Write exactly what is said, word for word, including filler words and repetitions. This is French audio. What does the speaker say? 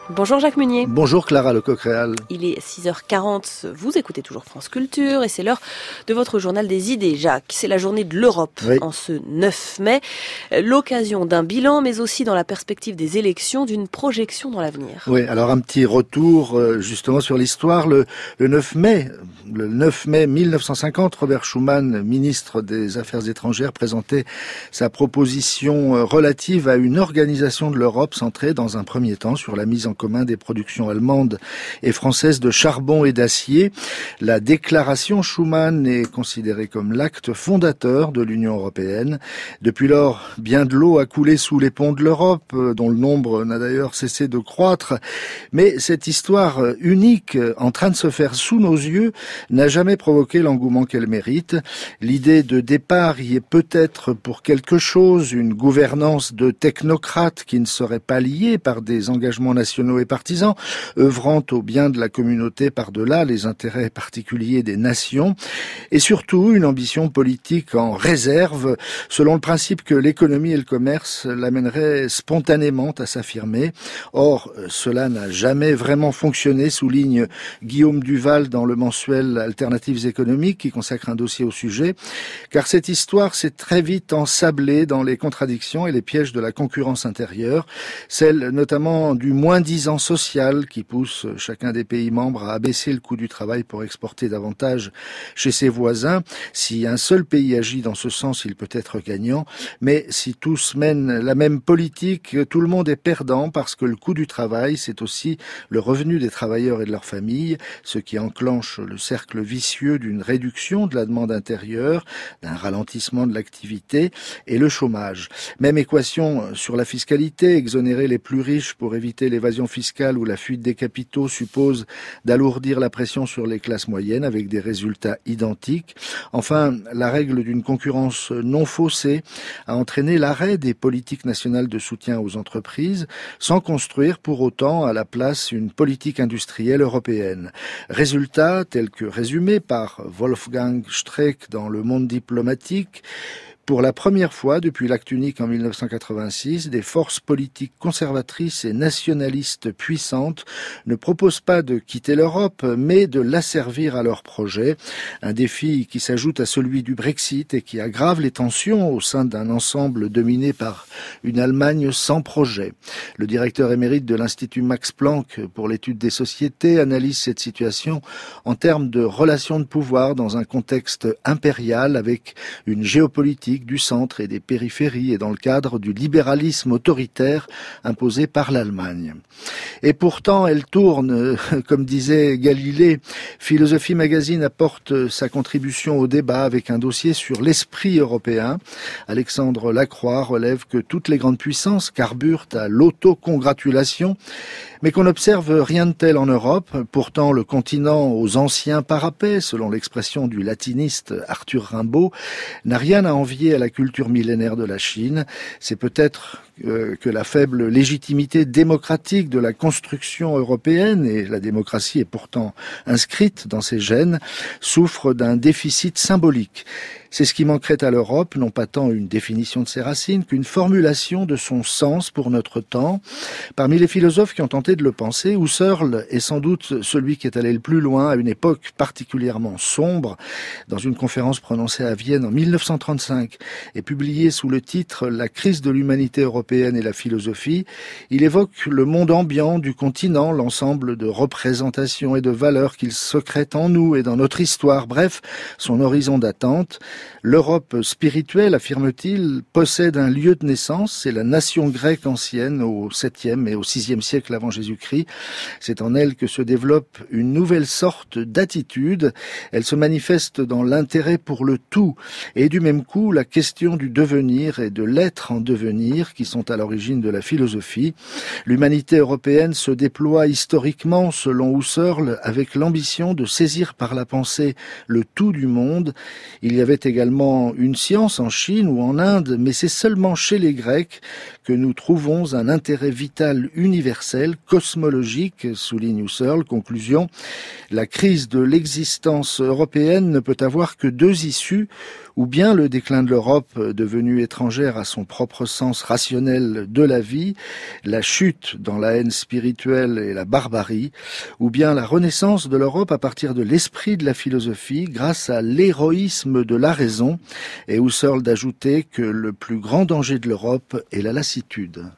Bonjour Jacques Munier. Bonjour Clara Lecoq-Réal. Il est six heures quarante, vous écoutez toujours France Culture et c'est l'heure de votre journal des idées. Jacques, c'est la journée de l'Europe oui. en ce neuf mai, l'occasion d'un bilan mais aussi dans la perspective des élections, d'une projection dans l'avenir. Oui, alors un petit retour justement sur l'histoire. Le, le neuf mai, le neuf mai mille neuf cent cinquante, Robert Schuman, ministre des Affaires étrangères, présentait sa proposition relative à une organisation de l'Europe centrée dans un premier temps sur la mise en commun des productions allemandes et françaises de charbon et d'acier. La déclaration Schuman est considérée comme l'acte fondateur de l'Union européenne. Depuis lors, bien de l'eau a coulé sous les ponts de l'Europe, dont le nombre n'a d'ailleurs cessé de croître. Mais cette histoire unique, en train de se faire sous nos yeux, n'a jamais provoqué l'engouement qu'elle mérite. L'idée de départ y est peut-être pour quelque chose, une gouvernance de technocrates qui ne serait pas liée par des engagements nationaux et partisans, œuvrant au bien de la communauté par-delà les intérêts particuliers des nations, et surtout une ambition politique en réserve, selon le principe que l'économie et le commerce l'amèneraient spontanément à s'affirmer. Or, cela n'a jamais vraiment fonctionné, souligne Guillaume Duval dans le mensuel Alternatives économiques, qui consacre un dossier au sujet, car cette histoire s'est très vite ensablée dans les contradictions et les pièges de la concurrence intérieure, celle notamment du moins-disant social qui pousse chacun des pays membres à abaisser le coût du travail pour exporter davantage chez ses voisins. Si un seul pays agit dans ce sens, il peut être gagnant, mais si tous mènent la même politique, tout le monde est perdant parce que le coût du travail, c'est aussi le revenu des travailleurs et de leurs familles, ce qui enclenche le cercle vicieux d'une réduction de la demande intérieure, d'un ralentissement de l'activité et le chômage. Même équation sur la fiscalité, exonérer les plus riches pour éviter l'évasion fiscale ou la fuite des capitaux suppose d'alourdir la pression sur les classes moyennes avec des résultats identiques. Enfin, la règle d'une concurrence non faussée a entraîné l'arrêt des politiques nationales de soutien aux entreprises sans construire pour autant à la place une politique industrielle européenne. Résultat, tel que résumé par Wolfgang Streeck dans Le Monde diplomatique, pour la première fois depuis l'acte unique en mille neuf cent quatre-vingt-six, des forces politiques conservatrices et nationalistes puissantes ne proposent pas de quitter l'Europe, mais de l'asservir à leurs projets. Un défi qui s'ajoute à celui du Brexit et qui aggrave les tensions au sein d'un ensemble dominé par une Allemagne sans projet. Le directeur émérite de l'Institut Max Planck pour l'étude des sociétés analyse cette situation en termes de relations de pouvoir dans un contexte impérial avec une géopolitique du centre et des périphéries et dans le cadre du libéralisme autoritaire imposé par l'Allemagne. Et pourtant, elle tourne, comme disait Galilée. Philosophie Magazine apporte sa contribution au débat avec un dossier sur l'esprit européen. Alexandre Lacroix relève que toutes les grandes puissances carburent à l'autocongratulation, mais qu'on n'observe rien de tel en Europe. Pourtant, le continent aux anciens parapets, selon l'expression du latiniste Arthur Rimbaud, n'a rien à envier à la culture millénaire de la Chine. C'est peut-être euh, que la faible légitimité démocratique de la construction européenne, et la démocratie est pourtant inscrite dans ses gènes, souffre d'un déficit symbolique. C'est ce qui manquerait à l'Europe, non pas tant une définition de ses racines qu'une formulation de son sens pour notre temps. Parmi les philosophes qui ont tenté de le penser, Husserl est sans doute celui qui est allé le plus loin à une époque particulièrement sombre. Dans une conférence prononcée à Vienne en mille neuf cent trente-cinq et publiée sous le titre « La crise de l'humanité européenne et la philosophie », il évoque le monde ambiant du continent, l'ensemble de représentations et de valeurs qu'il secrète en nous et dans notre histoire, bref, son horizon d'attente. L'Europe spirituelle, affirme-t-il, possède un lieu de naissance, c'est la nation grecque ancienne au septième et au sixième siècle avant Jésus-Christ. C'est en elle que se développe une nouvelle sorte d'attitude. Elle se manifeste dans l'intérêt pour le tout et du même coup la question du devenir et de l'être en devenir qui sont à l'origine de la philosophie. L'humanité européenne se déploie historiquement, selon Husserl, avec l'ambition de saisir par la pensée le tout du monde. Il y avait également une science en Chine ou en Inde, mais c'est seulement chez les Grecs que nous trouvons un intérêt vital universel, cosmologique, souligne Husserl. Conclusion, la crise de l'existence européenne ne peut avoir que deux issues, ou bien le déclin de l'Europe devenue étrangère à son propre sens rationnel de la vie, la chute dans la haine spirituelle et la barbarie, ou bien la renaissance de l'Europe à partir de l'esprit de la philosophie grâce à l'héroïsme de la raison, et Husserl d'ajouter que le plus grand danger de l'Europe est la lassitude.